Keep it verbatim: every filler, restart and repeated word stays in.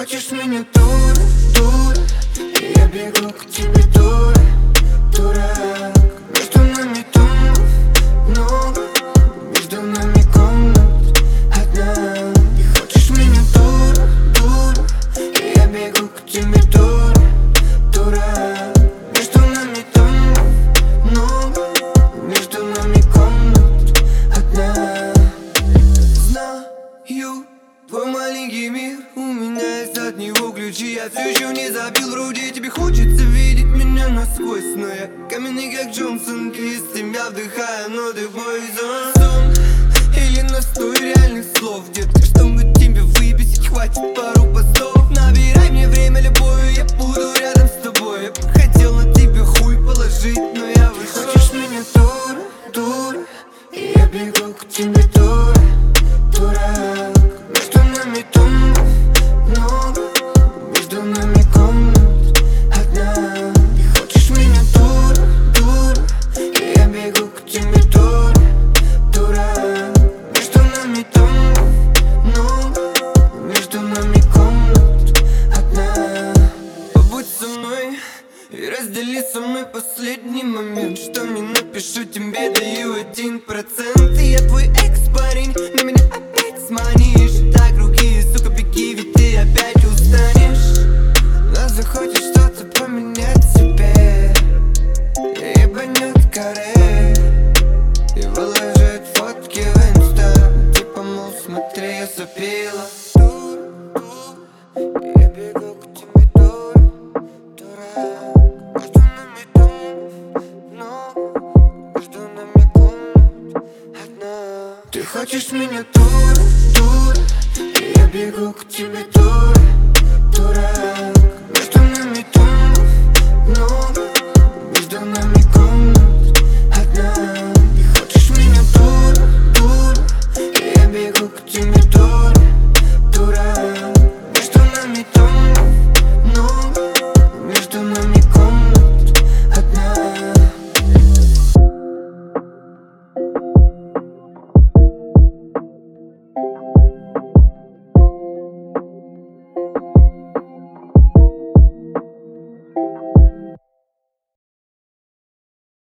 хочешь меня, дура, дура, и я бегу к тебе, дура, дурак. Между нами домов много, между нами комнат одна. Ты хочешь меня, дура, дура, и я бегу к тебе, дура, дурак. Между нами домов много, между нами комнат одна. Знаю, твой маленький мир, у меня есть от него ключи. Я все еще не забил, вроде тебе хочется видеть меня насквозь, но я каменный как Джонсон Крис, тебя вдыхаю, но ты поизон. Сон или настой реальных слов, детка, чтобы тебе выписать, хватит пару постов. Набирай мне время любое, я буду рядом с тобой. Я бы хотел на тебе хуй положить, но я вышел. Ты хочешь меня, дура, дура, и я бегу к тебе, дура, дурак. Между нами домов много, между нами комнат одна. Ты хочешь меня, дура, дура, и я бегу к тебе, дура, дурак. Между нами домов много, между нами комнат одна. Побудь со мной и раздели со мной последний момент. Что не напишу, тебе даю один процент. И я твой экс-парень, на меня опять сманишь. Так, руки, сука, беги, ведь ты опять устанешь. Но захочешь что-то поменять себе, и ебанет каре, и выложит фотки в инста. Типа, мол, смотри, я сопила. Я бегу к тебе, дура, дурак. Между нами домов много, между нами комнат одна. Ты хочешь меня, дура,